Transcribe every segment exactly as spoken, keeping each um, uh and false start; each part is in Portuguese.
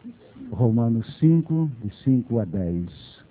Romanos cinco, de cinco a dez.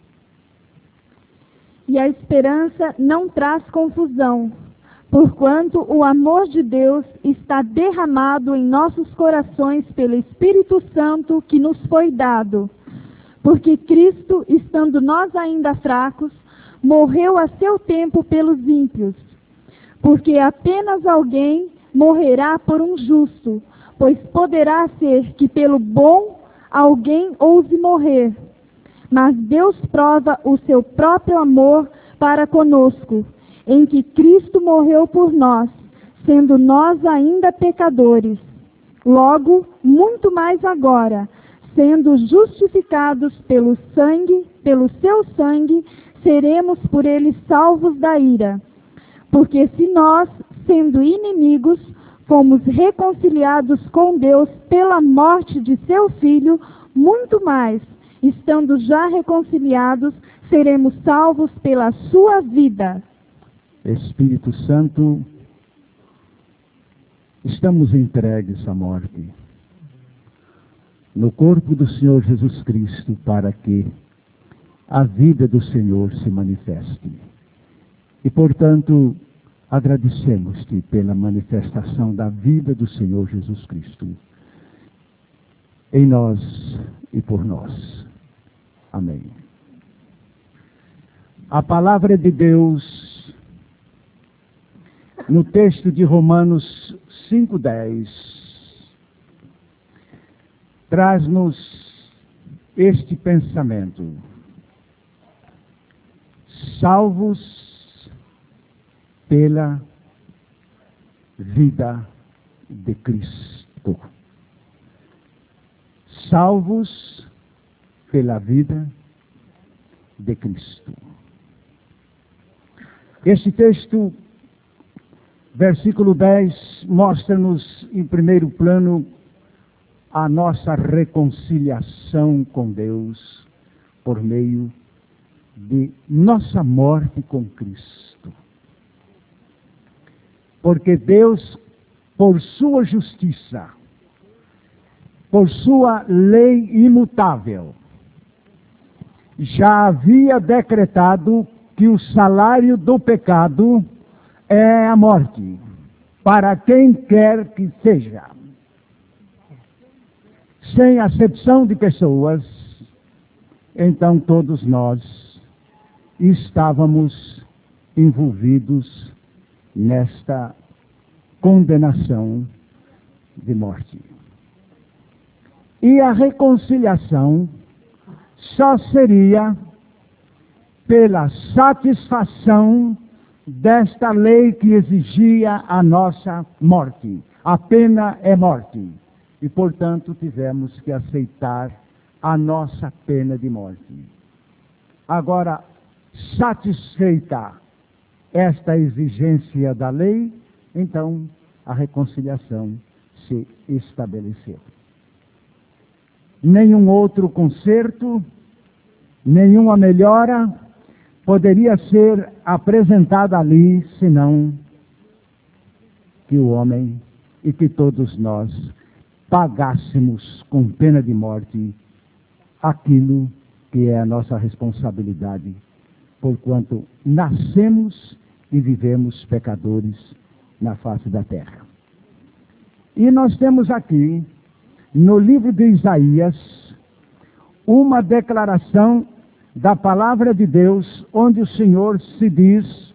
E a esperança não traz confusão, porquanto o amor de Deus está derramado em nossos corações pelo Espírito Santo que nos foi dado. Porque Cristo, estando nós ainda fracos, morreu a seu tempo pelos ímpios. Porque apenas alguém morrerá por um justo, pois poderá ser que pelo bom alguém ouse morrer. Mas Deus prova o seu próprio amor para conosco, em que Cristo morreu por nós, sendo nós ainda pecadores. Logo, muito mais agora, sendo justificados pelo sangue, pelo seu sangue, seremos por ele salvos da ira. Porque se nós, sendo inimigos, fomos reconciliados com Deus pela morte de seu Filho, muito mais, estando já reconciliados, seremos salvos pela sua vida. Espírito Santo, estamos entregues à morte, no corpo do Senhor Jesus Cristo, para que a vida do Senhor se manifeste. E, portanto, agradecemos-te pela manifestação da vida do Senhor Jesus Cristo, em nós e por nós. Amém. A palavra de Deus, no texto de Romanos cinco, dez, traz-nos este pensamento: salvos pela vida de Cristo. Salvos pela vida de Cristo. Este texto, versículo dez, mostra-nos em primeiro plano a nossa reconciliação com Deus por meio de nossa morte com Cristo. Porque Deus, por sua justiça, por sua lei imutável, já havia decretado que o salário do pecado é a morte, para quem quer que seja. Sem acepção de pessoas, então todos nós estávamos envolvidos nesta condenação de morte. E a reconciliação só seria pela satisfação desta lei que exigia a nossa morte. A pena é morte. E, portanto, tivemos que aceitar a nossa pena de morte. Agora, satisfeita esta exigência da lei, então a reconciliação se estabeleceu. Nenhum outro conserto, nenhuma melhora poderia ser apresentada ali, senão que o homem e que todos nós pagássemos com pena de morte aquilo que é a nossa responsabilidade, porquanto nascemos e vivemos pecadores na face da terra. E nós temos aqui, no livro de Isaías, uma declaração da palavra de Deus, onde o Senhor se diz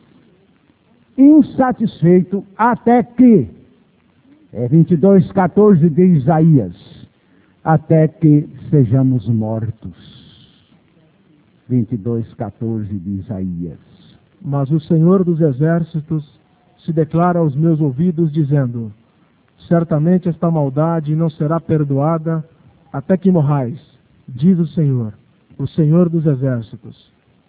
insatisfeito até que, é vinte e dois, quatorze de Isaías, até que sejamos mortos. vinte e dois, quatorze de Isaías. Mas o Senhor dos Exércitos se declara aos meus ouvidos, dizendo: certamente esta maldade não será perdoada até que morrais, diz o Senhor, o Senhor dos Exércitos.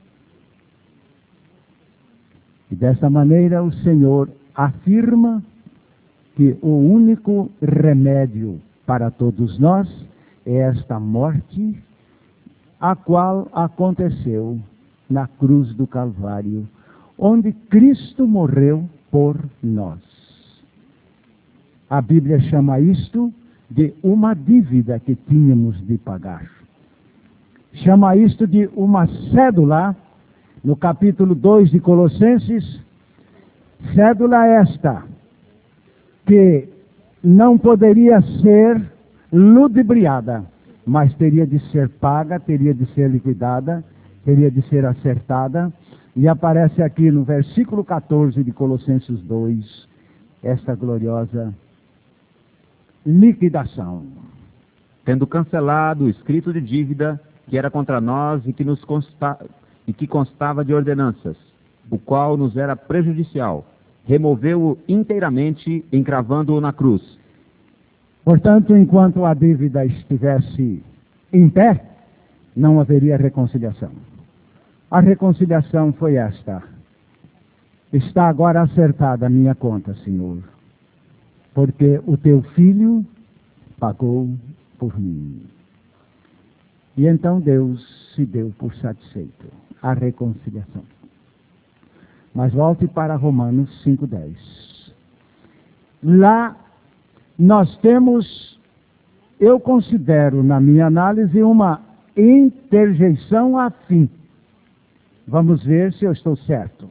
E dessa maneira o Senhor afirma que o único remédio para todos nós é esta morte, a qual aconteceu na cruz do Calvário, onde Cristo morreu por nós. A Bíblia chama isto de uma dívida que tínhamos de pagar. Chama isto de uma cédula, no capítulo dois de Colossenses, cédula esta, que não poderia ser ludibriada, mas teria de ser paga, teria de ser liquidada, teria de ser acertada, e aparece aqui no versículo quatorze de Colossenses dois, esta gloriosa liquidação. Tendo cancelado o escrito de dívida que era contra nós e que, nos consta... e que constava de ordenanças, o qual nos era prejudicial, removeu-o inteiramente, encravando-o na cruz. Portanto, enquanto a dívida estivesse em pé, não haveria reconciliação. A reconciliação foi esta: está agora acertada a minha conta, Senhor, porque o teu filho pagou por mim. E então Deus se deu por satisfeito. A reconciliação. Mas volte para Romanos cinco, dez. Lá nós temos, eu considero, na minha análise, uma interjeição afim. Vamos ver se eu estou certo.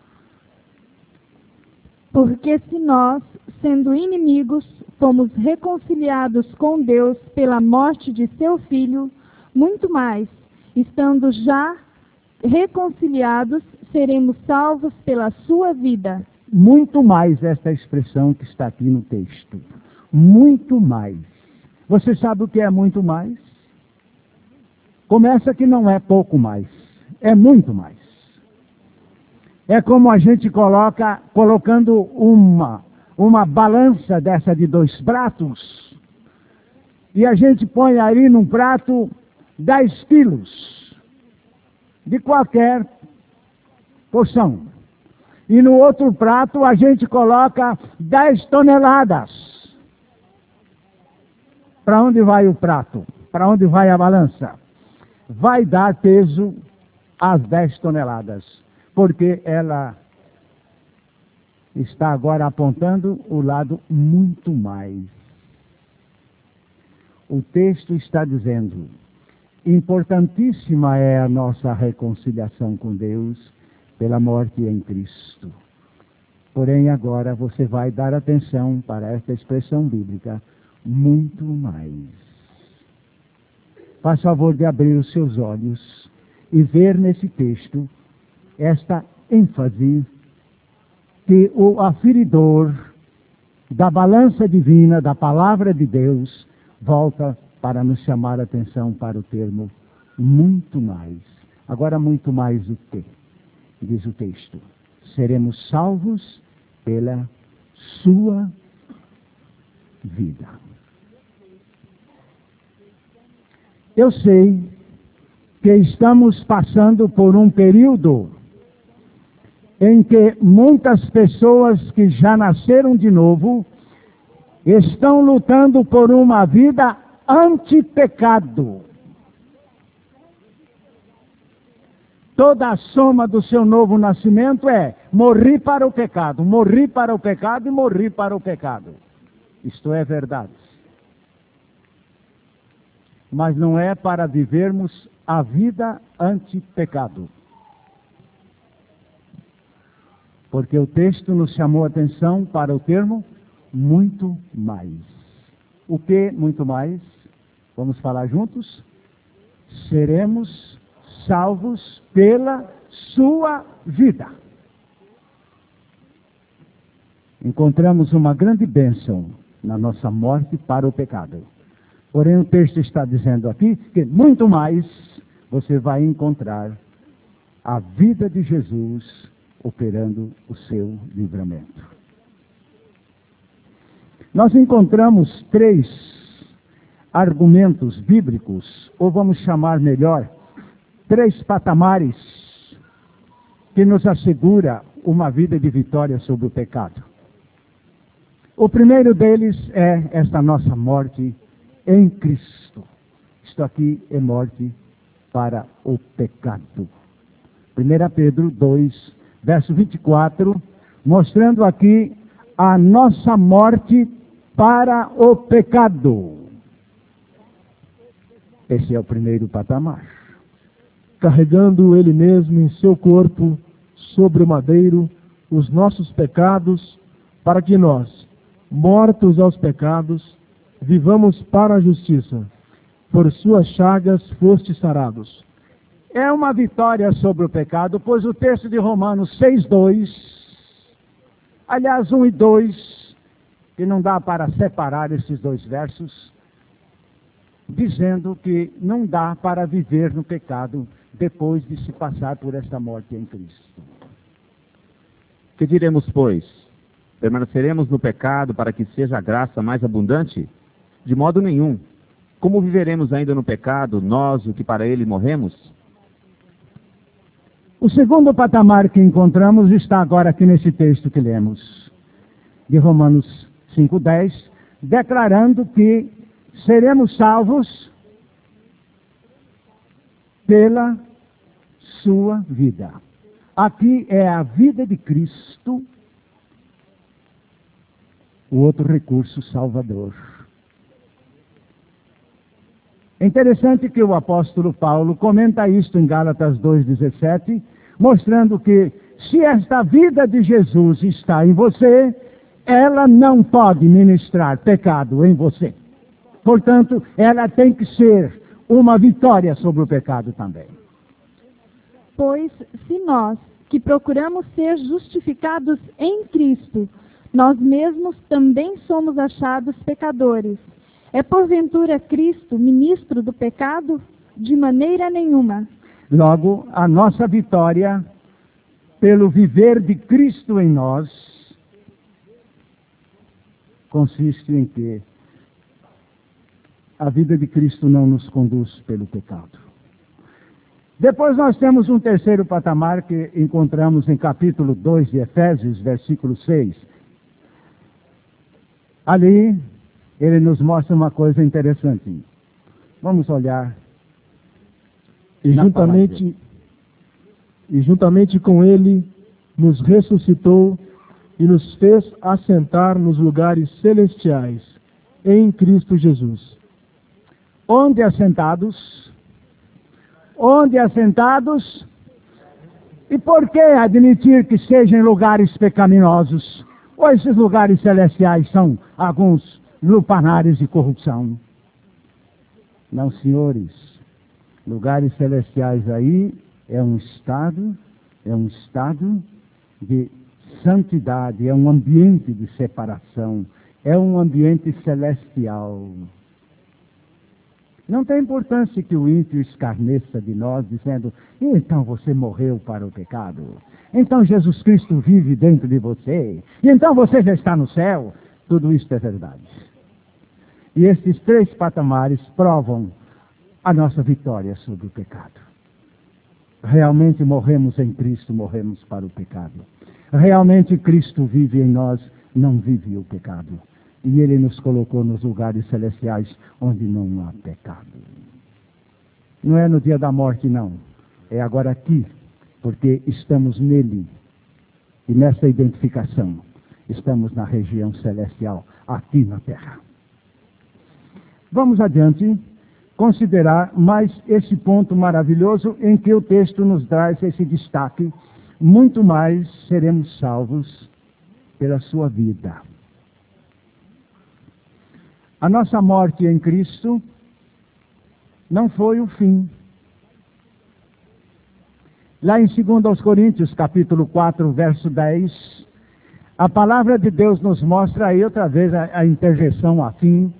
Porque se nós, sendo inimigos, fomos reconciliados com Deus pela morte de seu Filho, muito mais, estando já reconciliados, seremos salvos pela sua vida. Muito mais esta expressão que está aqui no texto. Muito mais. Você sabe o que é muito mais? Começa que não é pouco mais. É muito mais. É como a gente coloca, colocando uma, uma balança dessa de dois pratos, e a gente põe aí num prato dez quilos de qualquer porção. E no outro prato a gente coloca dez toneladas. Para onde vai o prato? Para onde vai a balança? Vai dar peso às dez toneladas, porque ela está agora apontando o lado muito mais. O texto está dizendo: importantíssima é a nossa reconciliação com Deus pela morte em Cristo. Porém, agora você vai dar atenção para esta expressão bíblica, muito mais. Faz favor de abrir os seus olhos e ver nesse texto esta ênfase que o aferidor da balança divina, da palavra de Deus, volta para nos chamar a atenção para o termo muito mais. Agora, muito mais o quê? Diz o texto: seremos salvos pela sua vida. Eu sei que estamos passando por um período em que muitas pessoas que já nasceram de novo estão lutando por uma vida anti-pecado. Toda a soma do seu novo nascimento é: morri para o pecado, morri para o pecado e morri para o pecado. Isto é verdade. Mas não é para vivermos a vida anti-pecado. Porque o texto nos chamou a atenção para o termo muito mais. O que muito mais? Vamos falar juntos? Seremos salvos pela sua vida. Encontramos uma grande bênção na nossa morte para o pecado. Porém, o texto está dizendo aqui que muito mais você vai encontrar a vida de Jesus operando o seu livramento. Nós encontramos três argumentos bíblicos, ou vamos chamar melhor, três patamares que nos assegura uma vida de vitória sobre o pecado. O primeiro deles é esta nossa morte em Cristo. Isto aqui é morte para o pecado. primeira Pedro dois, verso vinte e quatro, mostrando aqui a nossa morte para o pecado. Esse é o primeiro patamar. Carregando ele mesmo em seu corpo, sobre o madeiro, os nossos pecados, para que nós, mortos aos pecados, vivamos para a justiça. Por suas chagas fostes sarados. É uma vitória sobre o pecado, pois o texto de Romanos seis, dois, aliás, um e dois, que não dá para separar esses dois versos, dizendo que não dá para viver no pecado depois de se passar por esta morte em Cristo. Que diremos, pois? Permaneceremos no pecado para que seja a graça mais abundante? De modo nenhum. Como viveremos ainda no pecado, nós, o que para ele morremos? O segundo patamar que encontramos está agora aqui nesse texto que lemos, de Romanos cinco, dez, declarando que seremos salvos pela sua vida. Aqui é a vida de Cristo, o outro recurso salvador. É interessante que o apóstolo Paulo comenta isto em Gálatas dois, dezessete, mostrando que se esta vida de Jesus está em você, ela não pode ministrar pecado em você. Portanto, ela tem que ser uma vitória sobre o pecado também. Pois, se nós, que procuramos ser justificados em Cristo, nós mesmos também somos achados pecadores, é porventura Cristo ministro do pecado? De maneira nenhuma. Logo, a nossa vitória, pelo viver de Cristo em nós, consiste em que a vida de Cristo não nos conduz pelo pecado. Depois nós temos um terceiro patamar que encontramos em capítulo dois de Efésios, versículo seis. Ali, ele nos mostra uma coisa interessante. Vamos olhar. E juntamente, e juntamente com ele, nos ressuscitou e nos fez assentar nos lugares celestiais, em Cristo Jesus. Onde assentados? Onde assentados? E por que admitir que sejam em lugares pecaminosos? Ou esses lugares celestiais são alguns lupanares de corrupção? Não, senhores. Lugares celestiais aí é um estado, é um estado de santidade, é um ambiente de separação, é um ambiente celestial. Não tem importância que o ímpio escarneça de nós, dizendo, então você morreu para o pecado, então Jesus Cristo vive dentro de você, e então você já está no céu. Tudo isso é verdade. E esses três patamares provam a nossa vitória sobre o pecado. Realmente morremos em Cristo, morremos para o pecado. Realmente Cristo vive em nós, não vive o pecado. E Ele nos colocou nos lugares celestiais onde não há pecado. Não é no dia da morte, não. É agora aqui, porque estamos nele. E nessa identificação, estamos na região celestial, aqui na terra. Vamos adiante, considerar mais esse ponto maravilhoso em que o texto nos traz esse destaque. Muito mais seremos salvos pela sua vida. A nossa morte em Cristo não foi o fim. Lá em dois Coríntios, capítulo quatro, verso dez, a palavra de Deus nos mostra aí outra vez a, a interjeição a fim,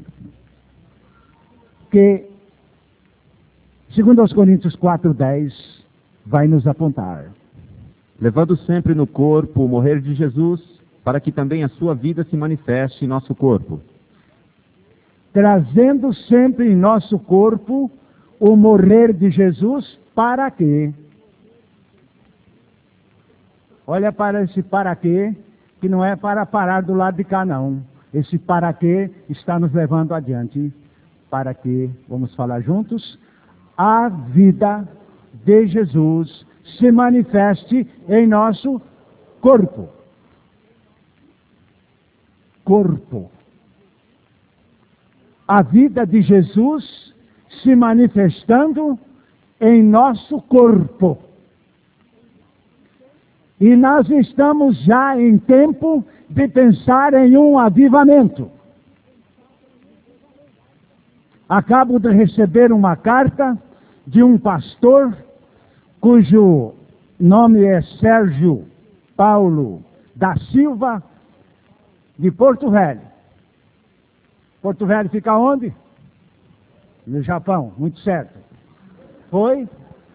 que dois Coríntios quatro, dez vai nos apontar. Levando sempre no corpo o morrer de Jesus, para que também a sua vida se manifeste em nosso corpo. Trazendo sempre em nosso corpo o morrer de Jesus, para quê? Olha para esse para quê, que não é para parar do lado de cá, não. Esse para quê está nos levando adiante. Para que, vamos falar juntos, a vida de Jesus se manifeste em nosso corpo. Corpo. a vida de Jesus se manifestando em nosso corpo. E nós estamos já em tempo de pensar em um avivamento. Acabo de receber uma carta de um pastor cujo nome é Sérgio Paulo da Silva, de Porto Velho. Porto Velho fica onde? No Japão, muito certo. Foi?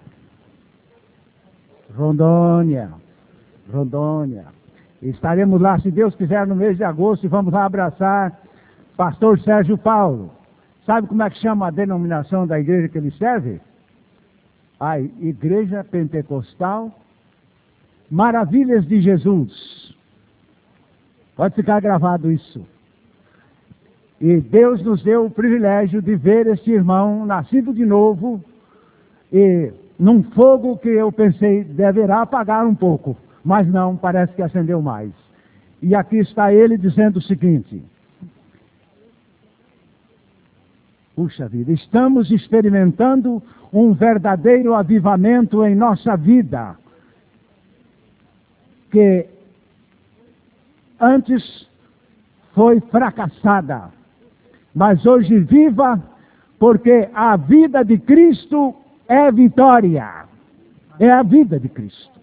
Rondônia. Rondônia. Estaremos lá, se Deus quiser, no mês de agosto, e vamos lá abraçar pastor Sérgio Paulo. Sabe como é que chama a denominação da igreja que ele serve? A Igreja Pentecostal Maravilhas de Jesus. Pode ficar gravado isso. E Deus nos deu o privilégio de ver este irmão nascido de novo, e num fogo que eu pensei deverá apagar um pouco, mas não, parece que acendeu mais. E aqui está ele dizendo o seguinte: puxa vida, estamos experimentando um verdadeiro avivamento em nossa vida, que antes foi fracassada, mas hoje viva, porque a vida de Cristo é vitória. É a vida de Cristo.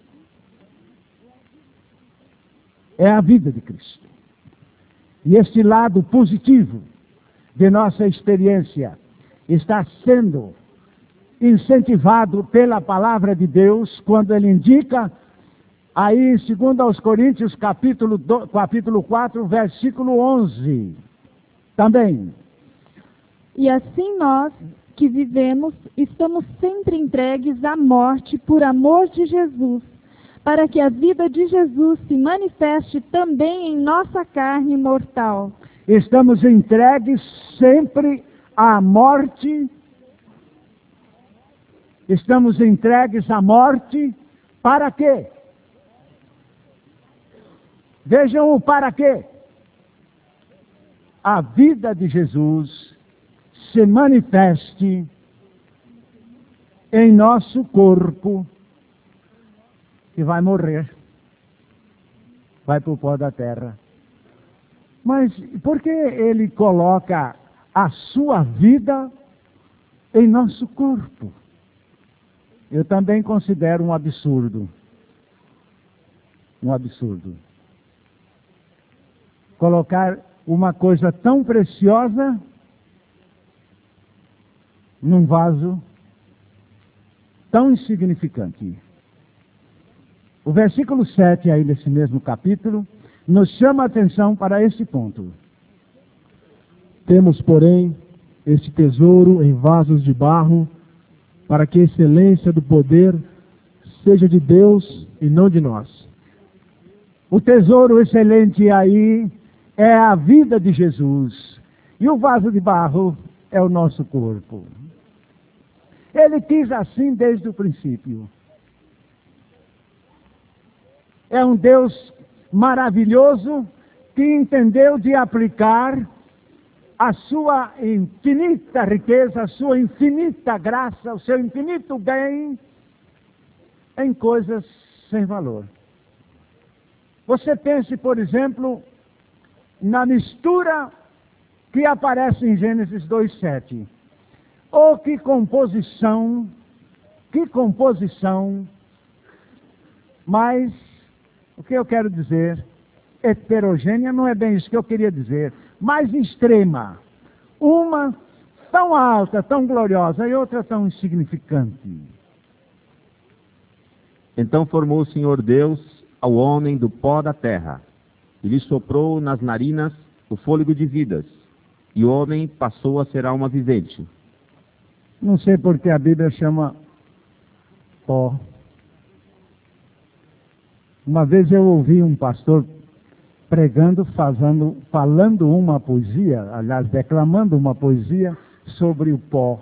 É a vida de Cristo. E este lado positivo de nossa experiência está sendo incentivado pela palavra de Deus, quando ele indica aí, segundo aos Coríntios, capítulo, do, capítulo quatro, versículo onze. Também. E assim nós, que vivemos, estamos sempre entregues à morte por amor de Jesus, para que a vida de Jesus se manifeste também em nossa carne mortal. Estamos entregues sempre à morte. Estamos entregues à morte. Para quê? Vejam o para quê. A vida de Jesus se manifeste em nosso corpo, que vai morrer, vai para o pó da terra. Mas por que ele coloca a sua vida em nosso corpo? Eu também considero um absurdo. Um absurdo. Colocar uma coisa tão preciosa num vaso tão insignificante. O versículo sete aí desse mesmo capítulo nos chama a atenção para esse ponto. Temos, porém, este tesouro em vasos de barro, para que a excelência do poder seja de Deus e não de nós. O tesouro excelente aí é a vida de Jesus. E o vaso de barro é o nosso corpo. Ele quis assim desde o princípio. É um Deus maravilhoso que entendeu de aplicar a sua infinita riqueza, a sua infinita graça, o seu infinito bem em coisas sem valor. Você pense, por exemplo, na mistura que aparece em Gênesis dois, sete. Oh, que composição, que composição, mas o que eu quero dizer, heterogênea não é bem isso que eu queria dizer, mais extrema. Uma tão alta, tão gloriosa, e outra tão insignificante. Então formou o Senhor Deus ao homem do pó da terra, e lhe soprou nas narinas o fôlego de vidas, e o homem passou a ser alma vivente. Não sei porque a Bíblia chama pó. Uma vez eu ouvi um pastor pregando, fazendo, falando uma poesia, aliás, declamando uma poesia sobre o pó.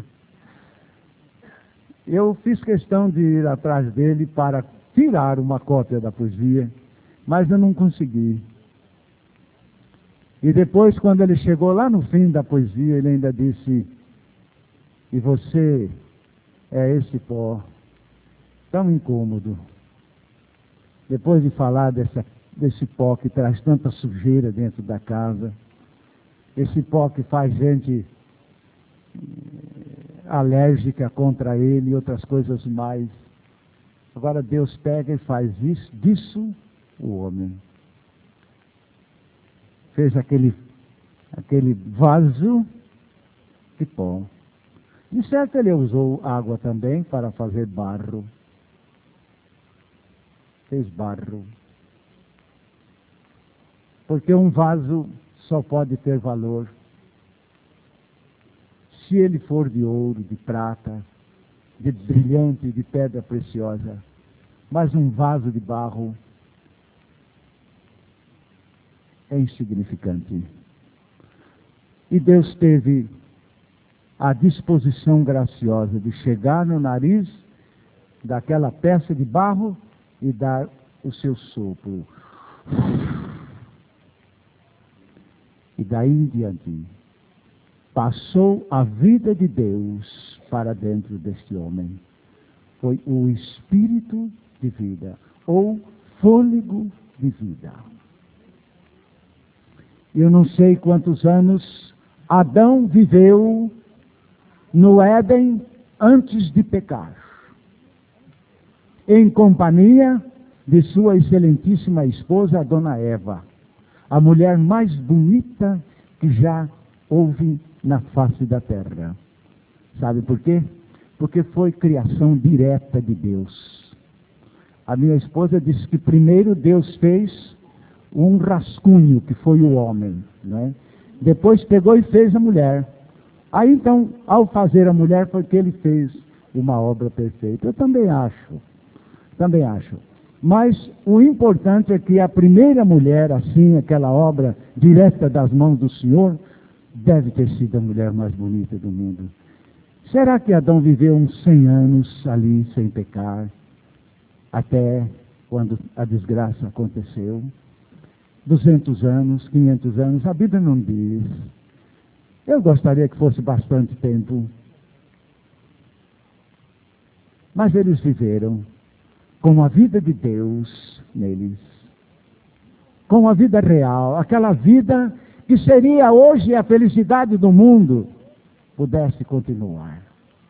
Eu fiz questão de ir atrás dele para tirar uma cópia da poesia, mas eu não consegui. E depois, quando ele chegou lá no fim da poesia, ele ainda disse: e você é esse pó tão incômodo. Depois de falar dessa, desse pó que traz tanta sujeira dentro da casa, esse pó que faz gente alérgica contra ele e outras coisas mais. Agora Deus pega e faz isso, disso o homem. Fez aquele, aquele vaso de pó. De certo ele usou água também para fazer barro. Fez barro. Porque um vaso só pode ter valor se ele for de ouro, de prata, de brilhante, de pedra preciosa. Mas um vaso de barro é insignificante. E Deus teve a disposição graciosa de chegar no nariz daquela peça de barro e dar o seu sopro. E daí em diante, passou a vida de Deus para dentro deste homem. Foi o espírito de vida, ou fôlego de vida. Eu não sei quantos anos Adão viveu no Éden antes de pecar, em companhia de sua excelentíssima esposa, a dona Eva, a mulher mais bonita que já houve na face da terra. Sabe por quê? Porque foi criação direta de Deus. A minha esposa disse que primeiro Deus fez um rascunho, que foi o homem, né? Depois pegou e fez a mulher. Aí então, ao fazer a mulher, foi que ele fez uma obra perfeita. Eu também acho, também acho. Mas o importante é que a primeira mulher, assim, aquela obra direta das mãos do Senhor, deve ter sido a mulher mais bonita do mundo. Será que Adão viveu uns cem anos ali sem pecar, até quando a desgraça aconteceu? duzentos anos, quinhentos anos, a Bíblia não diz. Eu gostaria que fosse bastante tempo. Mas eles viveram com a vida de Deus neles, com a vida real, aquela vida que seria hoje a felicidade do mundo, pudesse continuar.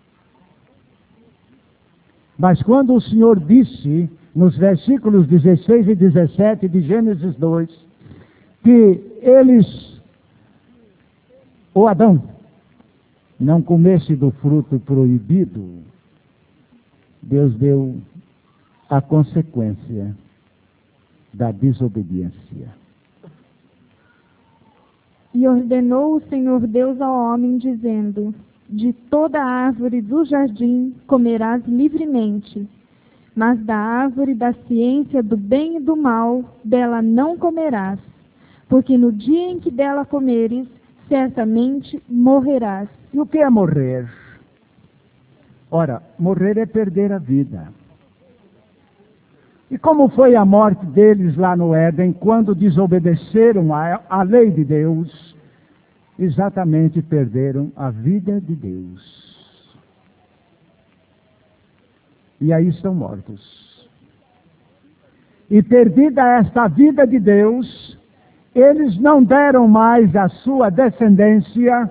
Mas quando o Senhor disse, nos versículos dezesseis e dezessete de Gênesis dois, que eles, o Adão, não comesse do fruto proibido, Deus deu a consequência da desobediência. E ordenou o Senhor Deus ao homem, dizendo: de toda árvore do jardim comerás livremente, mas da árvore da ciência do bem e do mal, dela não comerás, porque no dia em que dela comeres, certamente morrerás. E o que é morrer? Ora, morrer é perder a vida. E como foi a morte deles lá no Éden, quando desobedeceram a, a lei de Deus? Exatamente, perderam a vida de Deus. E aí estão mortos. E perdida esta vida de Deus, eles não deram mais à sua descendência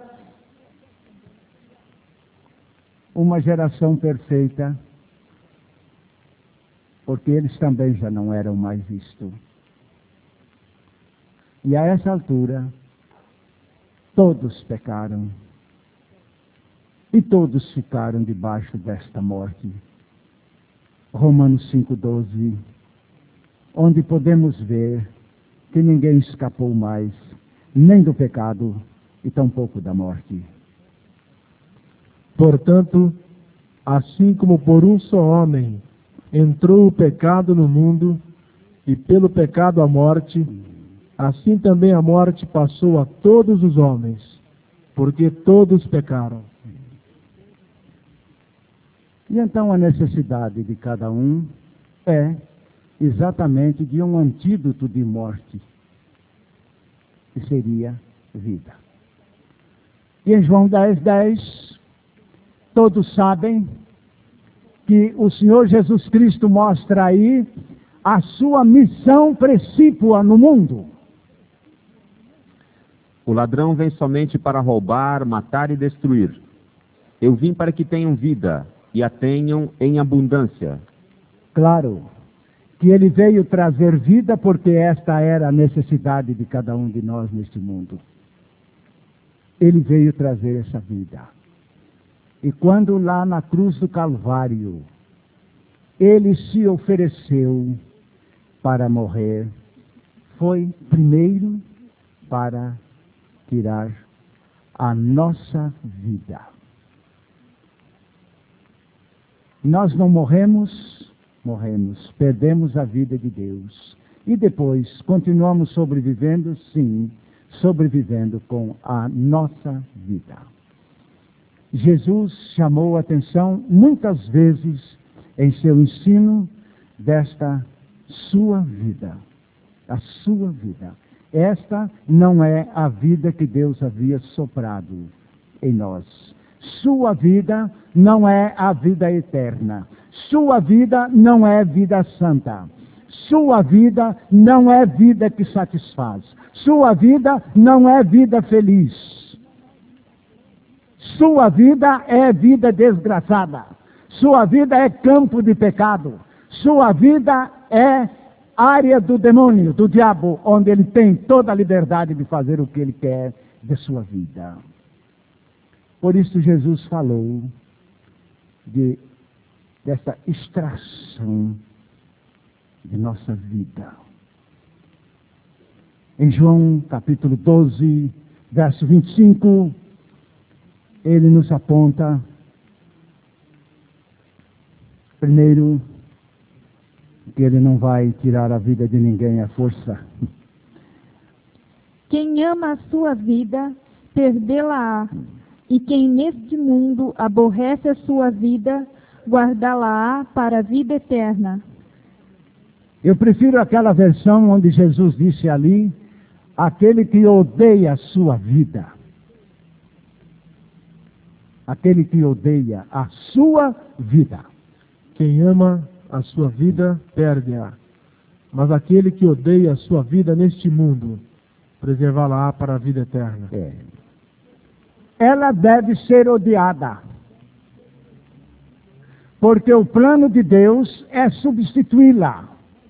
uma geração perfeita, porque eles também já não eram mais isto. E a essa altura, todos pecaram, e todos ficaram debaixo desta morte. Romanos cinco, doze, onde podemos ver que ninguém escapou mais, nem do pecado, e tampouco da morte. Portanto, assim como por um só homem entrou o pecado no mundo, e pelo pecado a morte, assim também a morte passou a todos os homens, porque todos pecaram. E então a necessidade de cada um é exatamente de um antídoto de morte. que seria vida. E em João dez, dez, todos sabem que o Senhor Jesus Cristo mostra aí a sua missão precípua no mundo. O ladrão vem somente para roubar, matar e destruir. Eu vim para que tenham vida e a tenham em abundância. Claro que ele veio trazer vida porque esta era a necessidade de cada um de nós neste mundo. Ele veio trazer essa vida. E quando lá na cruz do Calvário, ele se ofereceu para morrer, foi primeiro para tirar a nossa vida. Nós não morremos, morremos, perdemos a vida de Deus. E depois continuamos sobrevivendo, sim, sobrevivendo com a nossa vida. Jesus chamou a atenção muitas vezes em seu ensino desta sua vida, a sua vida. Esta não é a vida que Deus havia soprado em nós. Sua vida não é a vida eterna. Sua vida não é vida santa. Sua vida não é vida que satisfaz. Sua vida não é vida feliz. Sua vida é vida desgraçada. Sua vida é campo de pecado. Sua vida é área do demônio, do diabo, onde ele tem toda a liberdade de fazer o que ele quer de sua vida. Por isso Jesus falou de, dessa extração de nossa vida. Em João capítulo doze, verso vinte e cinco, ele nos aponta, primeiro, que ele não vai tirar a vida de ninguém à força. Quem ama a sua vida, perdê-la-á. E quem neste mundo aborrece a sua vida, guardá-la-á para a vida eterna. Eu prefiro aquela versão onde Jesus disse ali, aquele que odeia a sua vida. Aquele que odeia a sua vida. Quem ama a sua vida, perde-a. Mas aquele que odeia a sua vida neste mundo, preservá-la-á para a vida eterna. É. Ela deve ser odiada. Porque o plano de Deus é substituí-la.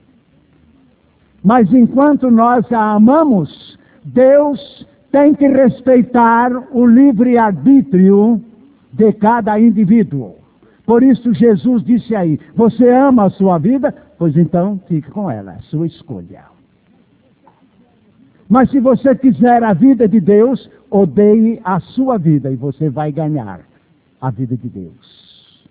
Mas enquanto nós a amamos, Deus tem que respeitar o livre-arbítrio de cada indivíduo. Por isso Jesus disse aí, você ama a sua vida? Pois então fique com ela, é sua escolha. Mas se você quiser a vida de Deus, odeie a sua vida e você vai ganhar a vida de Deus.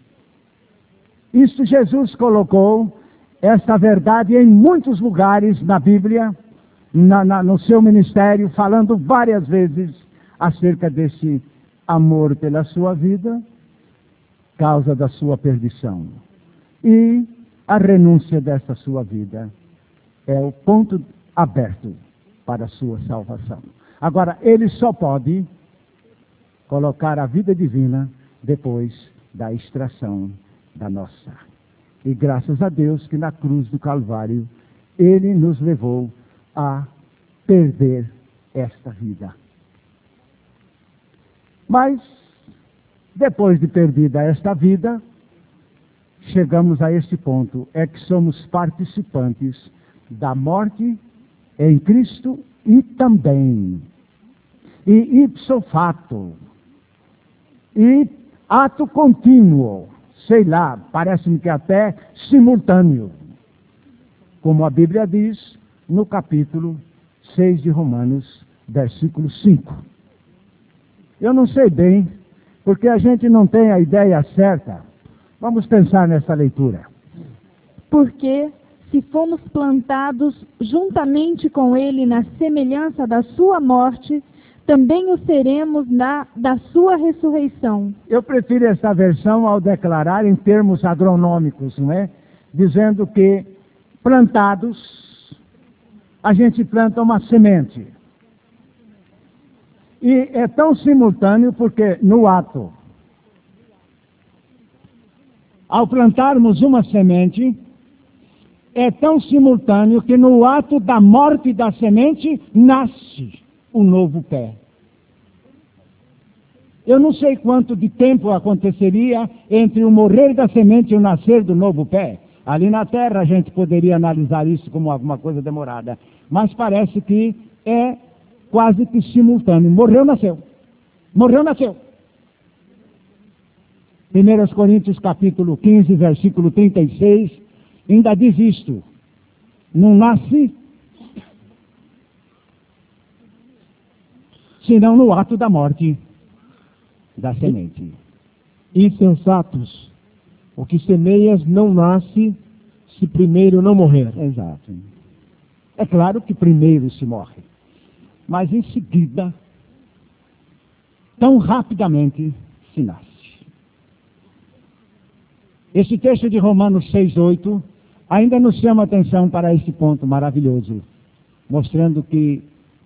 Isso Jesus colocou esta verdade em muitos lugares na Bíblia, na, na, no seu ministério, falando várias vezes acerca desse amor pela sua vida, causa da sua perdição. E a renúncia desta sua vida é o ponto aberto para a sua salvação. Agora, ele só pode colocar a vida divina depois da extração da nossa. E graças a Deus que na cruz do Calvário, ele nos levou a perder esta vida. Mas, depois de perdida esta vida, chegamos a este ponto, é que somos participantes da morte em Cristo e também, e ipso facto, e ato contínuo, sei lá, parece-me que até simultâneo, como a Bíblia diz no capítulo seis de Romanos, versículo cinco. Eu não sei bem, porque a gente não tem a ideia certa. Vamos pensar nessa leitura. Porque, se fomos plantados juntamente com ele na semelhança da sua morte, também o seremos na da sua ressurreição. Eu prefiro essa versão ao declarar em termos agronômicos, não é? Dizendo que plantados, a gente planta uma semente. E é tão simultâneo porque no ato, ao plantarmos uma semente, é tão simultâneo que no ato da morte da semente nasce um novo pé. Eu não sei quanto de tempo aconteceria entre o morrer da semente e o nascer do novo pé. Ali na Terra a gente poderia analisar isso como alguma coisa demorada, mas parece que é quase que simultâneo. Morreu, nasceu. Morreu, nasceu. primeira Coríntios capítulo quinze, versículo trinta e seis, ainda diz isto: não nasce senão no ato da morte da semente. Insensatos, o que semeias não nasce se primeiro não morrer. Exato. É claro que primeiro se morre, mas em seguida, tão rapidamente, se nasce. Esse texto de Romanos seis, oito ainda nos chama a atenção para esse ponto maravilhoso, mostrando que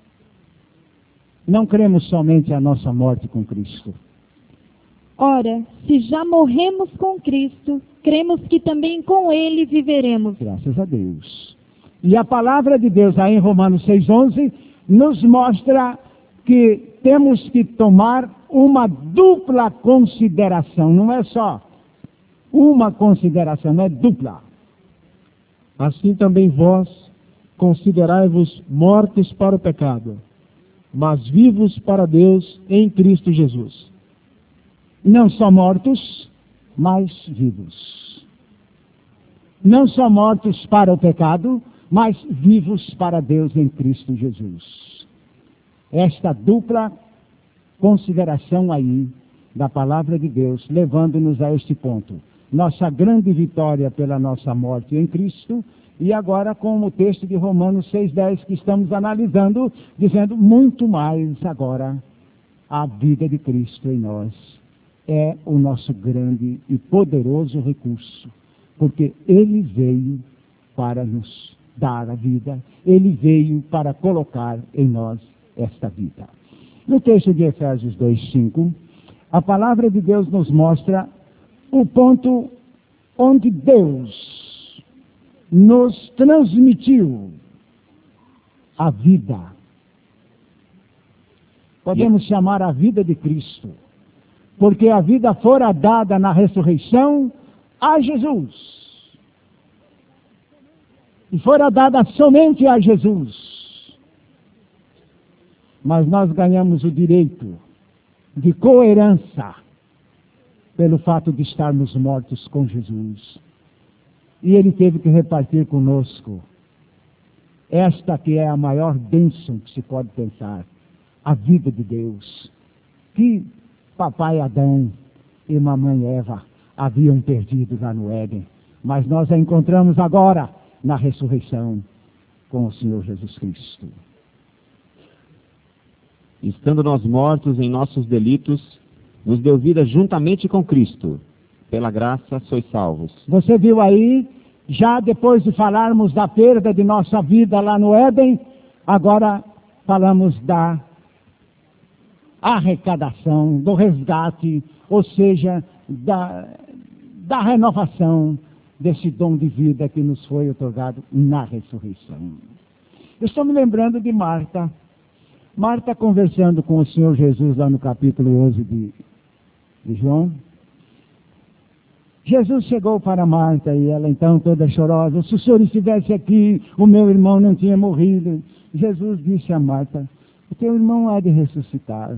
não cremos somente a nossa morte com Cristo. Ora, se já morremos com Cristo, cremos que também com Ele viveremos. Graças a Deus. E a palavra de Deus aí em Romanos seis, onze nos mostra que temos que tomar uma dupla consideração. Não é só uma consideração, não é dupla. Assim também vós considerai-vos mortos para o pecado, mas vivos para Deus em Cristo Jesus. Não só mortos, mas vivos. Não só mortos para o pecado, mas vivos para Deus em Cristo Jesus. Esta dupla consideração aí da palavra de Deus, levando-nos a este ponto. Nossa grande vitória pela nossa morte em Cristo, e agora com o texto de Romanos seis, dez que estamos analisando, dizendo muito mais agora, a vida de Cristo em nós é o nosso grande e poderoso recurso, porque Ele veio para nos dar a vida, Ele veio para colocar em nós esta vida. No texto de Efésios dois, cinco, a palavra de Deus nos mostra o ponto onde Deus nos transmitiu a vida. Podemos chamar a vida de Cristo, porque a vida fora dada na ressurreição a Jesus. E fora dada somente a Jesus. Mas nós ganhamos o direito de coerência pelo fato de estarmos mortos com Jesus. E Ele teve que repartir conosco esta que é a maior bênção que se pode pensar, a vida de Deus, que papai Adão e mamãe Eva haviam perdido lá no Éden, mas nós a encontramos agora na ressurreição com o Senhor Jesus Cristo. Estando nós mortos em nossos delitos, nos deu vida juntamente com Cristo. Pela graça sois salvos. Você viu aí, já depois de falarmos da perda de nossa vida lá no Éden, agora falamos da arrecadação, do resgate, ou seja, da, da renovação desse dom de vida que nos foi otorgado na ressurreição. Eu estou me lembrando de Marta. Marta conversando com o Senhor Jesus lá no capítulo onze de, de João. Jesus chegou para Marta e ela então toda chorosa, se o Senhor estivesse aqui, o meu irmão não tinha morrido. Jesus disse a Marta, o teu irmão há de ressuscitar.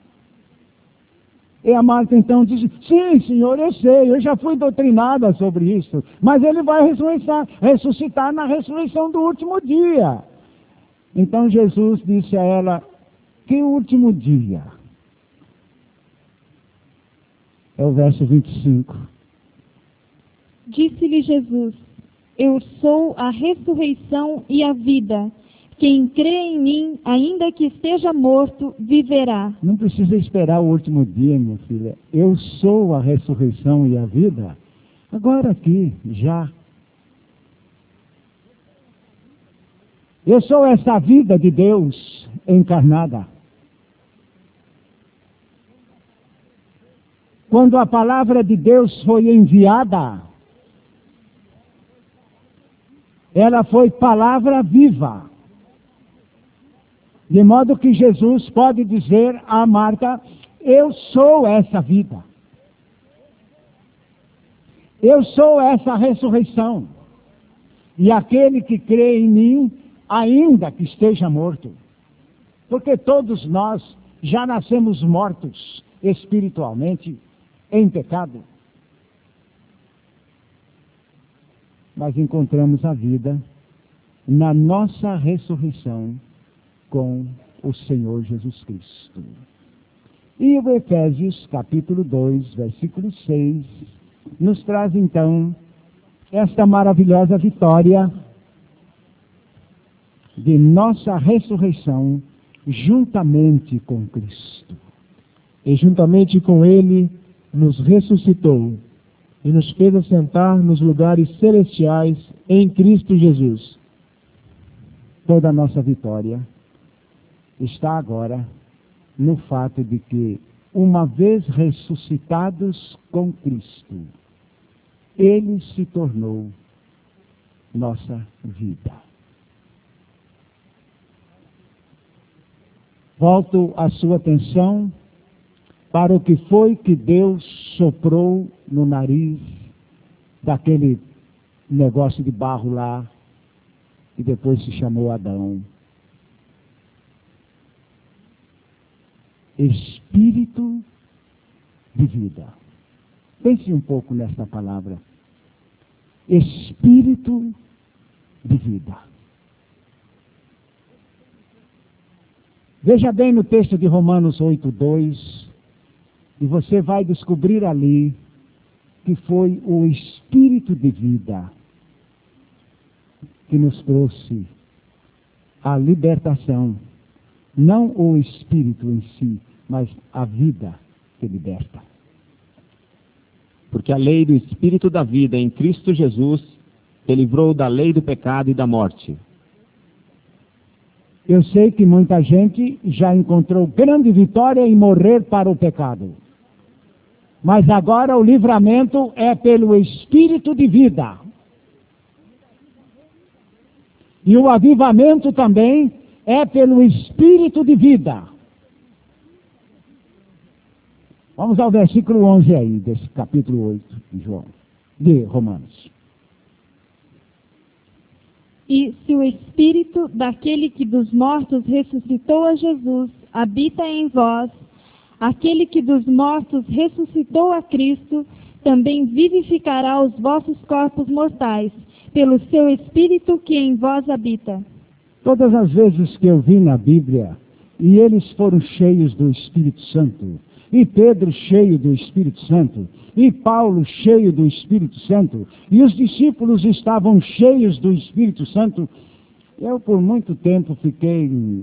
E a Marta então disse, sim, Senhor, eu sei, eu já fui doutrinada sobre isso, mas ele vai ressuscitar, ressuscitar na ressurreição do último dia. Então Jesus disse a ela, que último dia? É o verso vinte e cinco. Disse-lhe Jesus, eu sou a ressurreição e a vida. Quem crê em mim, ainda que esteja morto, viverá. Não precisa esperar o último dia, minha filha. Eu sou a ressurreição e a vida. Agora aqui, já. Eu sou essa vida de Deus encarnada. quando a palavra de Deus foi enviada, ela foi palavra viva. De modo que Jesus pode dizer a Marta: eu sou essa vida. Eu sou essa ressurreição. E aquele que crê em mim, ainda que esteja morto. Porque todos nós já nascemos mortos espiritualmente em pecado. Mas encontramos a vida na nossa ressurreição com o Senhor Jesus Cristo. E o Efésios capítulo dois, versículo seis, nos traz então esta maravilhosa vitória de nossa ressurreição juntamente com Cristo. E juntamente com Ele nos ressuscitou e nos fez assentar nos lugares celestiais em Cristo Jesus. Toda a nossa vitória está agora no fato de que, uma vez ressuscitados com Cristo, Ele se tornou nossa vida. Volto a sua atenção para o que foi que Deus soprou no nariz daquele negócio de barro lá, que depois se chamou Adão. Espírito de vida. Pense um pouco nessa palavra. Espírito de vida. Veja bem no texto de Romanos oito, dois, e você vai descobrir ali que foi o Espírito de vida que nos trouxe a libertação. Não o Espírito em si, mas a vida que liberta. Porque a lei do Espírito da vida em Cristo Jesus te livrou da lei do pecado e da morte. Eu sei que muita gente já encontrou grande vitória em morrer para o pecado. Mas agora o livramento é pelo Espírito de vida. E o avivamento também é pelo Espírito de vida. Vamos ao versículo onze aí, desse capítulo oito de João, de Romanos. E se o Espírito daquele que dos mortos ressuscitou a Jesus habita em vós, aquele que dos mortos ressuscitou a Cristo, também vivificará os vossos corpos mortais, pelo seu Espírito que em vós habita. Todas as vezes que eu vi na Bíblia, e eles foram cheios do Espírito Santo, e Pedro cheio do Espírito Santo, e Paulo cheio do Espírito Santo, e os discípulos estavam cheios do Espírito Santo, eu por muito tempo fiquei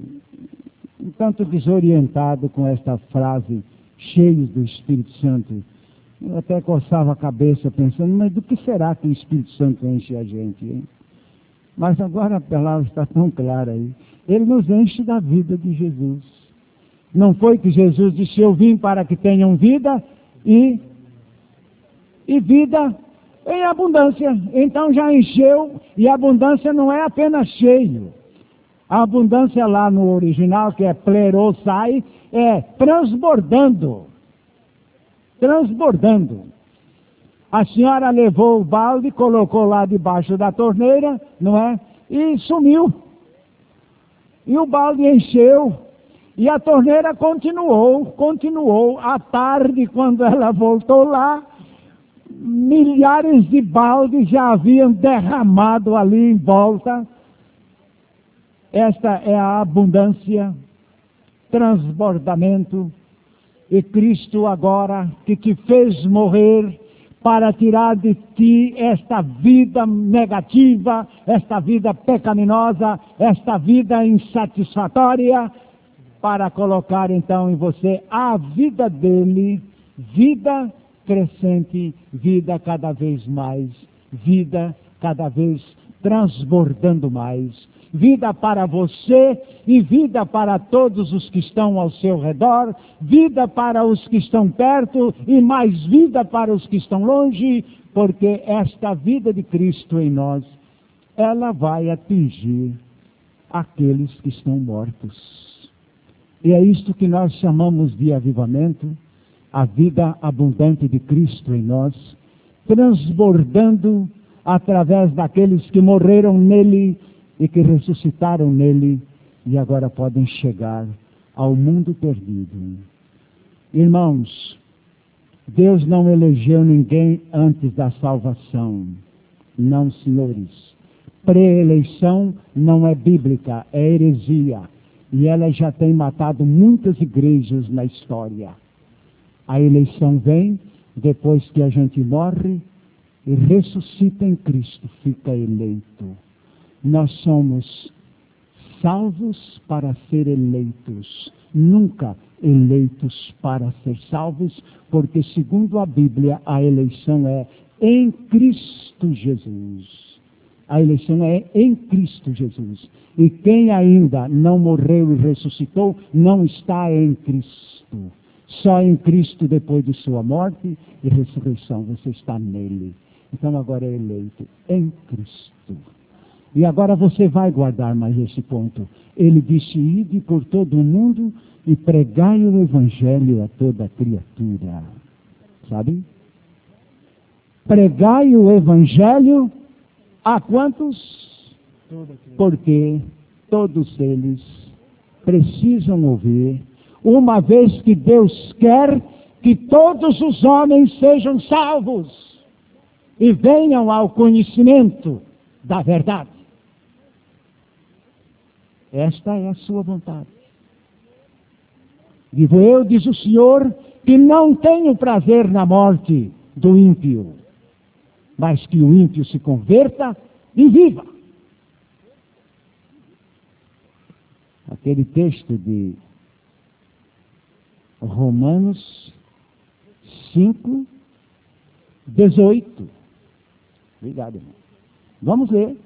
um tanto desorientado com esta frase, cheios do Espírito Santo. Eu até coçava a cabeça pensando, mas do que será que o Espírito Santo enche a gente, hein? Mas agora a palavra está tão clara aí. Ele nos enche da vida de Jesus. Não foi que Jesus disse, eu vim para que tenham vida e, e vida em abundância. Então já encheu, e abundância não é apenas cheio. A abundância lá no original, que é plerosai, é transbordando. Transbordando. A senhora levou o balde, colocou lá debaixo da torneira, não é? E sumiu. E o balde encheu. E a torneira continuou, continuou. À tarde, quando ela voltou lá, milhares de baldes já haviam derramado ali em volta. Esta é a abundância, transbordamento. E Cristo agora, que te fez morrer para tirar de ti esta vida negativa, esta vida pecaminosa, esta vida insatisfatória, para colocar então em você a vida dele, vida crescente, vida cada vez mais, vida cada vez transbordando mais. Vida para você e vida para todos os que estão ao seu redor, vida para os que estão perto e mais vida para os que estão longe, porque esta vida de Cristo em nós, ela vai atingir aqueles que estão mortos. E é isto que nós chamamos de avivamento, a vida abundante de Cristo em nós, transbordando através daqueles que morreram nele e que ressuscitaram nele e agora podem chegar ao mundo perdido. Irmãos, Deus não elegeu ninguém antes da salvação. Não, senhores. Pré-eleição não é bíblica, é heresia. E ela já tem matado muitas igrejas na história. A eleição vem depois que a gente morre e ressuscita em Cristo, fica eleito. Nós somos salvos para ser eleitos, nunca eleitos para ser salvos, porque segundo a Bíblia a eleição é em Cristo Jesus. A eleição é em Cristo Jesus. E quem ainda não morreu e ressuscitou, não está em Cristo. Só em Cristo, depois de sua morte e ressurreição, você está nele. Então agora é eleito em Cristo. E agora você vai guardar mais esse ponto. Ele disse, ide por todo o mundo e pregai o Evangelho a toda criatura. Sabe? Pregai o Evangelho a quantos? Porque todos eles precisam ouvir, uma vez que Deus quer que todos os homens sejam salvos e venham ao conhecimento da verdade. Esta é a sua vontade. Digo eu, diz o Senhor, que não tenho prazer na morte do ímpio, mas que o ímpio se converta e viva. Aquele texto de Romanos cinco, dezoito. Obrigado, irmão. Vamos ler.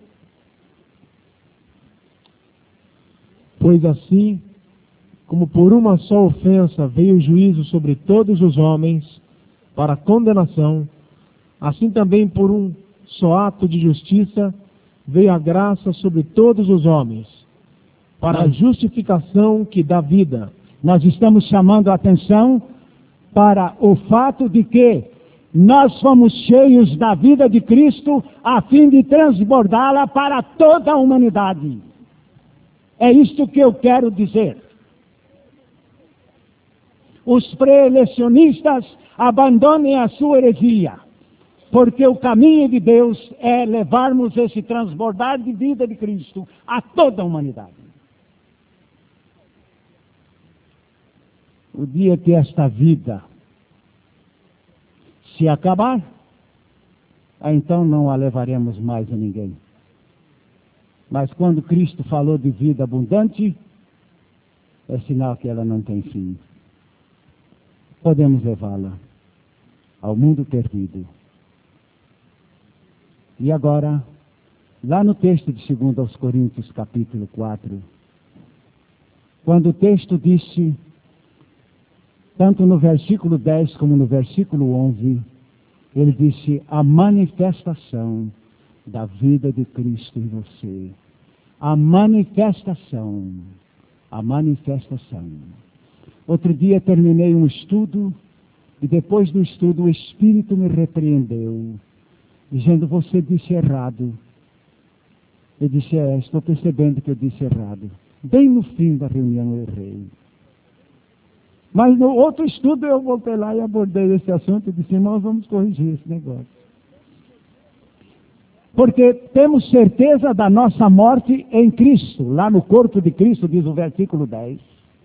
Pois assim, como por uma só ofensa veio o juízo sobre todos os homens, para condenação, assim também por um só ato de justiça veio a graça sobre todos os homens, para a justificação que dá vida. Nós estamos chamando a atenção para o fato de que nós fomos cheios da vida de Cristo a fim de transbordá-la para toda a humanidade. É isto que eu quero dizer. Os pré-elecionistas abandonem a sua heresia, porque o caminho de Deus é levarmos esse transbordar de vida de Cristo a toda a humanidade. O dia que esta vida se acabar, então não a levaremos mais a ninguém. Mas quando Cristo falou de vida abundante, é sinal que ela não tem fim. Podemos levá-la ao mundo perdido. E agora, lá no texto de dois aos Coríntios, capítulo quatro, quando o texto disse, tanto no versículo dez como no versículo onze, ele disse, a manifestação da vida de Cristo em você. A manifestação. A manifestação. Outro dia terminei um estudo e depois do estudo o Espírito me repreendeu, dizendo, você disse errado. Eu disse, é, estou percebendo que eu disse errado. Bem no fim da reunião eu errei. Mas no outro estudo eu voltei lá e abordei esse assunto e disse, irmãos, vamos corrigir esse negócio. Porque temos certeza da nossa morte em Cristo, lá no corpo de Cristo, diz o versículo dez.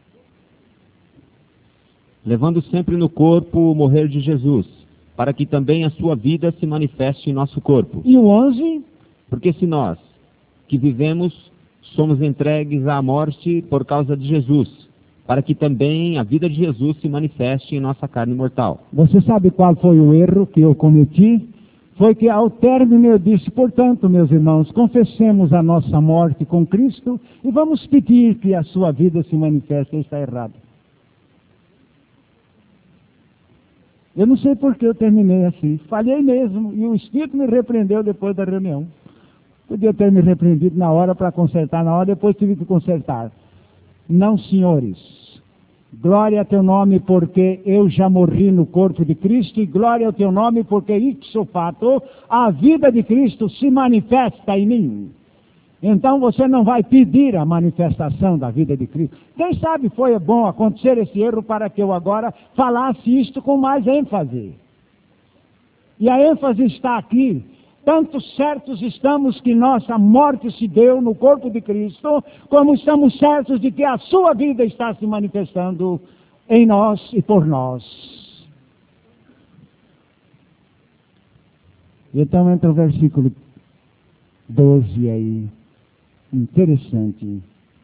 Levando sempre no corpo o morrer de Jesus, para que também a sua vida se manifeste em nosso corpo. E o onze? Porque se nós, que vivemos, somos entregues à morte por causa de Jesus, para que também a vida de Jesus se manifeste em nossa carne mortal. Você sabe qual foi o erro que eu cometi? foi que ao término eu disse, portanto, meus irmãos, confessemos a nossa morte com Cristo e vamos pedir que a sua vida se manifeste. Está errado. Eu não sei por que eu terminei assim. Falhei mesmo. E o Espírito me repreendeu depois da reunião. Podia ter me repreendido na hora para consertar na hora, depois tive que consertar. Não, senhores. Glória a teu nome, porque eu já morri no corpo de Cristo, e glória ao teu nome, porque ipso fato, a vida de Cristo se manifesta em mim. Então você não vai pedir a manifestação da vida de Cristo. Quem sabe foi bom acontecer esse erro para que eu agora falasse isto com mais ênfase. E a ênfase está aqui. Tanto certos estamos que nossa morte se deu no corpo de Cristo, como estamos certos de que a sua vida está se manifestando em nós e por nós. E então entra o versículo doze aí. Interessante.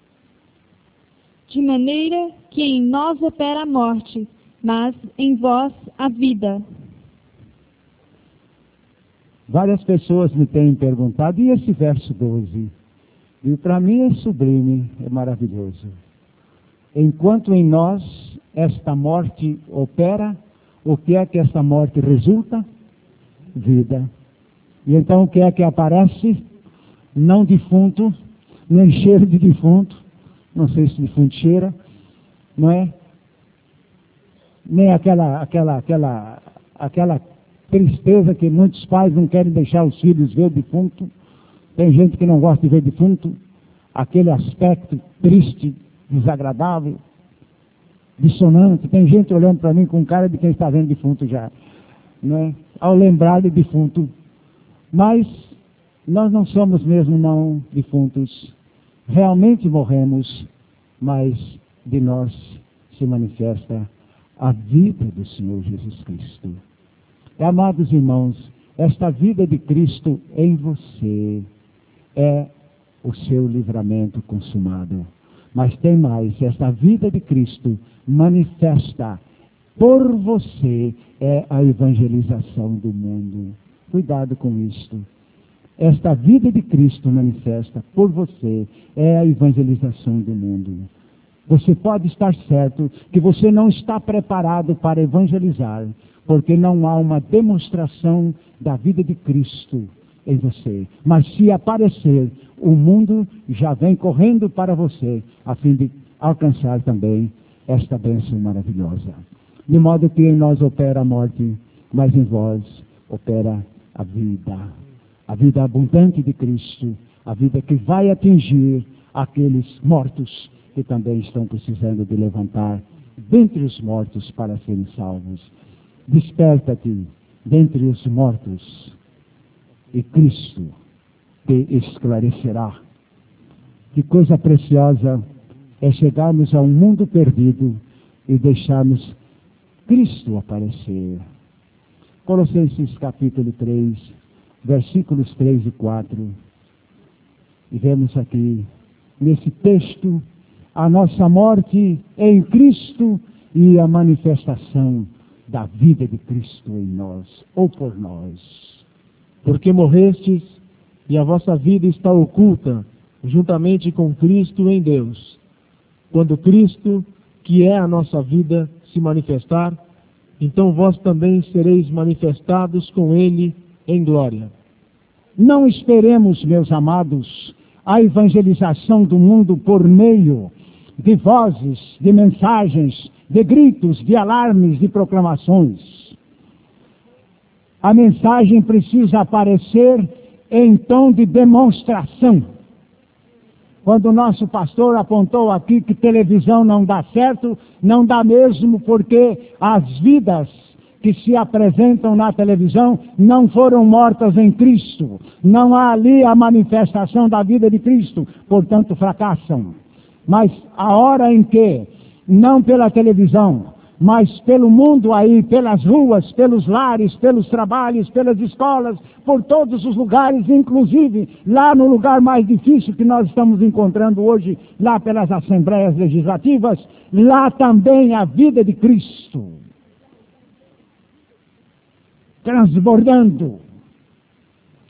De maneira que em nós opera a morte, mas em vós a vida. Várias pessoas me têm perguntado, e esse verso doze? E para mim é sublime, é maravilhoso. Enquanto em nós esta morte opera, o que é que esta morte resulta? Vida. E então o que é que aparece? Não defunto, nem cheiro de defunto, não sei se defunto cheira, não é? Nem aquela, aquela, aquela, aquela tristeza que muitos pais não querem deixar os filhos ver defunto. Tem gente que não gosta de ver defunto, aquele aspecto triste, desagradável, dissonante. Tem gente olhando para mim com cara de quem está vendo defunto já, não é? Ao lembrar de defunto. Mas nós não somos mesmo não defuntos. Realmente morremos, mas de nós se manifesta a vida do Senhor Jesus Cristo. E, amados irmãos, esta vida de Cristo em você é o seu livramento consumado. Mas tem mais, esta vida de Cristo manifesta por você é a evangelização do mundo. Cuidado com isto. Esta vida de Cristo manifesta por você é a evangelização do mundo. Você pode estar certo que você não está preparado para evangelizar, porque não há uma demonstração da vida de Cristo em você. Mas se aparecer, o mundo já vem correndo para você, a fim de alcançar também esta bênção maravilhosa. De modo que em nós opera a morte, mas em vós opera a vida. A vida abundante de Cristo, a vida que vai atingir aqueles mortos que também estão precisando de levantar dentre os mortos para serem salvos. Desperta-te dentre os mortos e Cristo te esclarecerá. Que coisa preciosa é chegarmos a um mundo perdido e deixarmos Cristo aparecer. Colossenses capítulo três, versículos três e quatro. E vemos aqui, nesse texto, a nossa morte em Cristo e a manifestação da vida de Cristo em nós, ou por nós. Porque morrestes, e a vossa vida está oculta, juntamente com Cristo em Deus. Quando Cristo, que é a nossa vida, se manifestar, então vós também sereis manifestados com Ele em glória. Não esperemos, meus amados, a evangelização do mundo por meio de vozes, de mensagens, de gritos, de alarmes, de proclamações. A mensagem precisa aparecer em tom de demonstração. Quando o nosso pastor apontou aqui que televisão não dá certo, não dá mesmo, porque as vidas que se apresentam na televisão não foram mortas em Cristo. Não há ali a manifestação da vida de Cristo, portanto fracassam. Mas a hora em que, não pela televisão, mas pelo mundo aí, pelas ruas, pelos lares, pelos trabalhos, pelas escolas, por todos os lugares, inclusive lá no lugar mais difícil que nós estamos encontrando hoje, lá pelas assembleias legislativas, lá também a vida de Cristo transbordando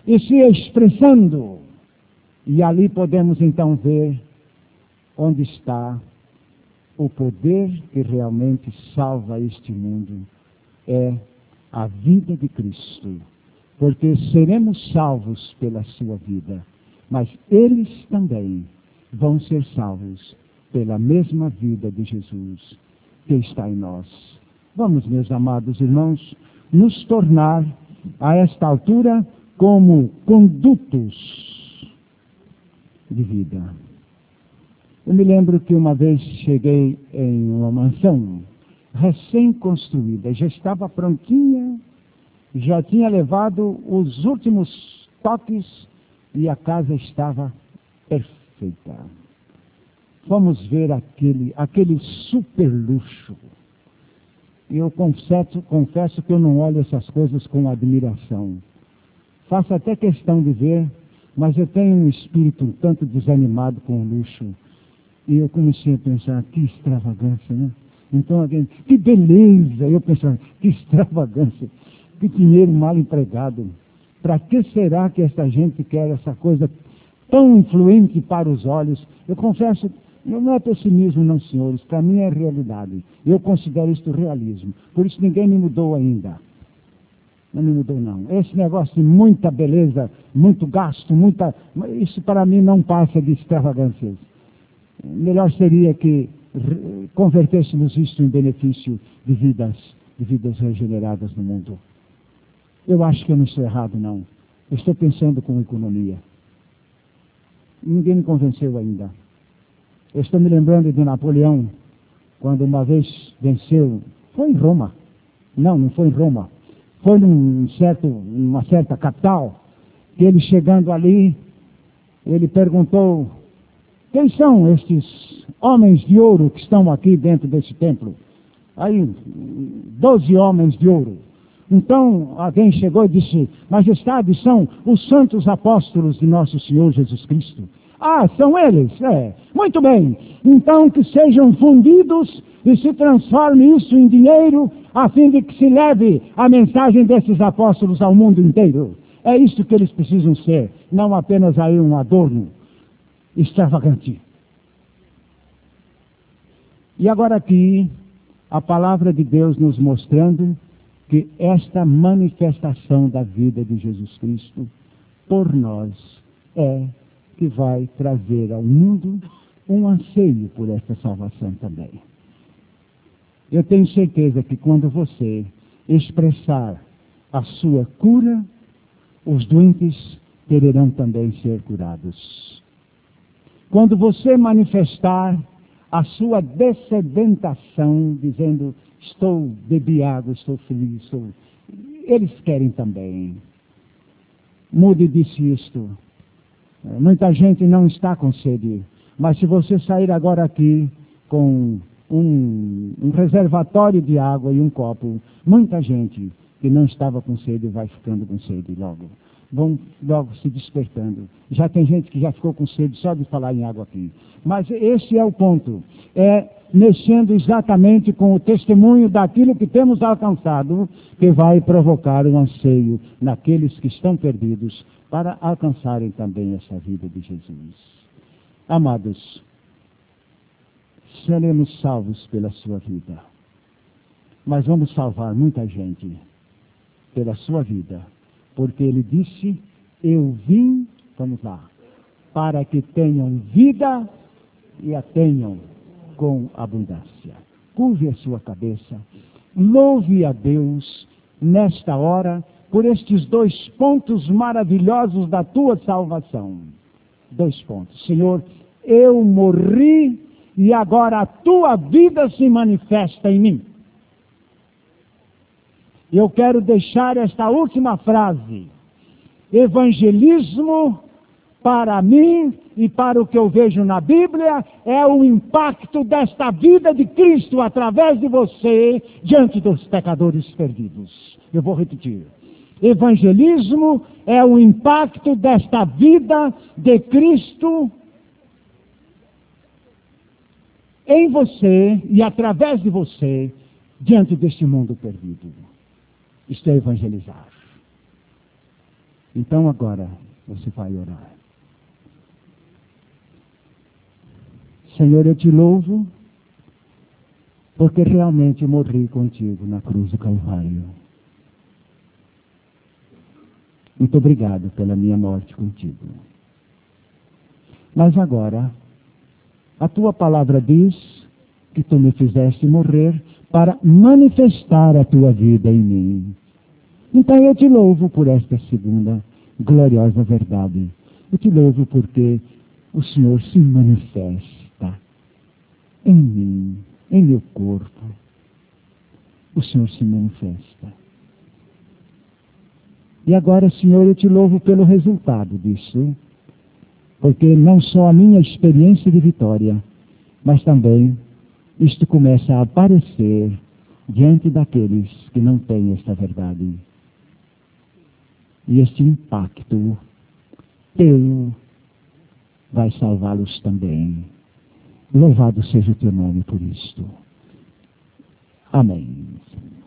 e se expressando. E ali podemos então ver onde está o poder que realmente salva este mundo. É a vida de Cristo. Porque seremos salvos pela sua vida, mas eles também vão ser salvos pela mesma vida de Jesus que está em nós. Vamos, meus amados irmãos, nos tornar a esta altura como condutos de vida. Eu me lembro que uma vez cheguei em uma mansão recém-construída, já estava prontinha, já tinha levado os últimos toques e a casa estava perfeita. Vamos ver aquele, aquele super luxo. E eu confesso, confesso que eu não olho essas coisas com admiração. Faço até questão de ver, mas eu tenho um espírito um tanto desanimado com o luxo. E eu comecei a pensar, que extravagância, né? Então alguém, que beleza! Eu pensando, que extravagância, que dinheiro mal empregado. Para que será que essa gente quer essa coisa tão influente para os olhos? Eu confesso, não é pessimismo não, senhores, para mim é realidade. Eu considero isto realismo. Por isso ninguém me mudou ainda. Não me mudou não. Esse negócio de muita beleza, muito gasto, muita... Isso para mim não passa de extravagâncias. Melhor seria que convertêssemos isto em benefício de vidas, de vidas regeneradas no mundo. Eu acho que eu não estou errado, não. Eu estou pensando com economia. Ninguém me convenceu ainda. Eu estou me lembrando de Napoleão, quando uma vez venceu, foi em Roma. Não, não foi em Roma. Foi num certo, numa certa capital, que ele chegando ali, ele perguntou, quem são estes homens de ouro que estão aqui dentro desse templo? Aí, doze homens de ouro. Então, alguém chegou e disse, majestade, são os santos apóstolos de nosso Senhor Jesus Cristo. Ah, são eles? É. Muito bem. Então, que sejam fundidos e se transforme isso em dinheiro, a fim de que se leve a mensagem desses apóstolos ao mundo inteiro. É isso que eles precisam ser, não apenas aí um adorno extravagante. E agora aqui, a palavra de Deus nos mostrando que esta manifestação da vida de Jesus Cristo por nós é que vai trazer ao mundo um anseio por esta salvação também. Eu tenho certeza que quando você expressar a sua cura, os doentes quererão também ser curados. Quando você manifestar a sua dessedentação, dizendo, estou bebi água, estou feliz, estou... eles querem também. Mude disse isto. Muita gente não está com sede, mas se você sair agora aqui com um, um reservatório de água e um copo, muita gente que não estava com sede vai ficando com sede logo. Vão logo se despertando. Já tem gente que já ficou com sede só de falar em água aqui. Mas esse é o ponto. É mexendo exatamente com o testemunho daquilo que temos alcançado, que vai provocar um anseio naqueles que estão perdidos, para alcançarem também essa vida de Jesus. Amados, seremos salvos pela sua vida. Mas vamos salvar muita gente pela sua vida. Porque ele disse, eu vim, vamos lá, para que tenham vida e a tenham com abundância. Curve a sua cabeça, louve a Deus nesta hora por estes dois pontos maravilhosos da tua salvação. Dois pontos. Senhor, eu morri e agora a tua vida se manifesta em mim. Eu quero deixar esta última frase. Evangelismo, para mim e para o que eu vejo na Bíblia, é o impacto desta vida de Cristo através de você diante dos pecadores perdidos. Eu vou repetir. Evangelismo é o impacto desta vida de Cristo em você e através de você diante deste mundo perdido. Isto é evangelizar. Então agora você vai orar. Senhor, eu te louvo, porque realmente morri contigo na cruz do Calvário. Muito obrigado pela minha morte contigo. Mas agora, a tua palavra diz que tu me fizeste morrer para manifestar a tua vida em mim. Então eu te louvo por esta segunda gloriosa verdade. Eu te louvo porque o Senhor se manifesta em mim, em meu corpo. O Senhor se manifesta. E agora, Senhor, eu te louvo pelo resultado disso, porque não só a minha experiência de vitória, mas também isto começa a aparecer diante daqueles que não têm esta verdade. E este impacto teu vai salvá-los também. Louvado seja o teu nome por isto. Amém.